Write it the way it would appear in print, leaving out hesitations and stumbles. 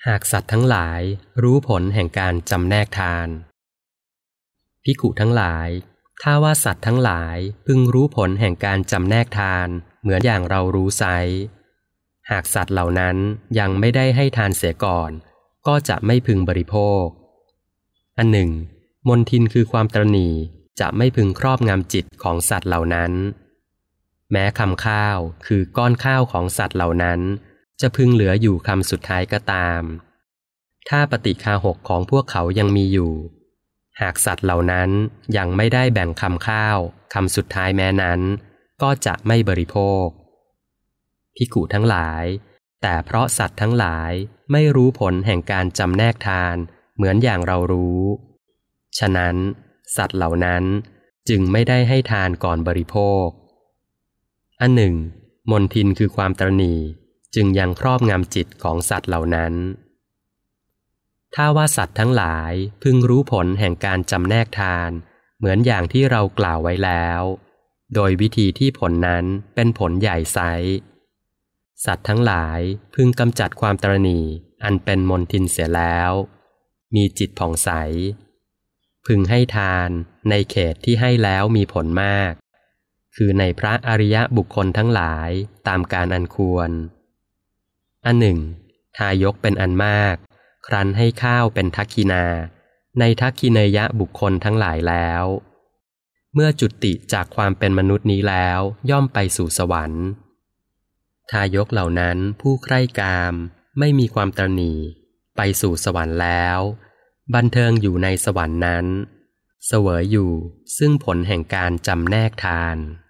หากสัตว์ทั้งหลายรู้ผลแห่งการจำแนกทานภิกขุทั้งหลายถ้าว่าสัตว์ทั้งหลายพึงรู้ผลแห่งการจำแนกทานเหมือนอย่างเรารู้ไซร้หากสัตว์เหล่านั้นยังไม่ได้ให้ทานเสียก่อนก็จะไม่พึงบริโภคอันหนึ่งมลทินคือความตระหนี่จะไม่พึงครอบงำจิตของสัตว์เหล่านั้นแม้คำข้าวคือก้อนข้าวของสัตว์เหล่านั้นจะพึงเหลืออยู่คำสุดท้ายก็ตามถ้าปฏิฆาหกของพวกเขายังมีอยู่หากสัตว์เหล่านั้นยังไม่ได้แบ่งคำข้าวคำสุดท้ายแม้นั้นก็จะไม่บริโภคภิกขุทั้งหลายแต่เพราะสัตว์ทั้งหลายไม่รู้ผลแห่งการจำแนกทานเหมือนอย่างเรารู้ฉะนั้นสัตว์เหล่านั้นจึงไม่ได้ให้ทานก่อนบริโภคอันหนึ่งมลทินคือความตระหนี่จึงยังครอบงำจิตของสัตว์เหล่านั้นถ้าว่าสัตว์ทั้งหลายพึงรู้ผลแห่งการจำแนกทานเหมือนอย่างที่เรากล่าวไว้แล้วโดยวิธีที่ผลนั้นเป็นผลใหญ่ไซร้สัตว์ทั้งหลายพึงกำจัดความตระหนี่อันเป็นมลทินเสียแล้วมีจิตผ่องใสพึงให้ทานในเขตที่ให้แล้วมีผลมากคือในพระอริยบุคคลทั้งหลายตามการอันควรอันหนึ่งทายกเป็นอันมากครั้นให้ข้าวเป็นทักขินาในทักขิเนยบุคคลทั้งหลายแล้วเมื่อจุติจากความเป็นมนุษย์นี้แล้วย่อมไปสู่สวรรค์ทายกเหล่านั้นผู้ใคร่กามไม่มีความตระหนี่ไปสู่สวรรค์แล้วบันเทิงอยู่ในสวรรค์นั้นเสวยอยู่ซึ่งผลแห่งการจำแนกทาน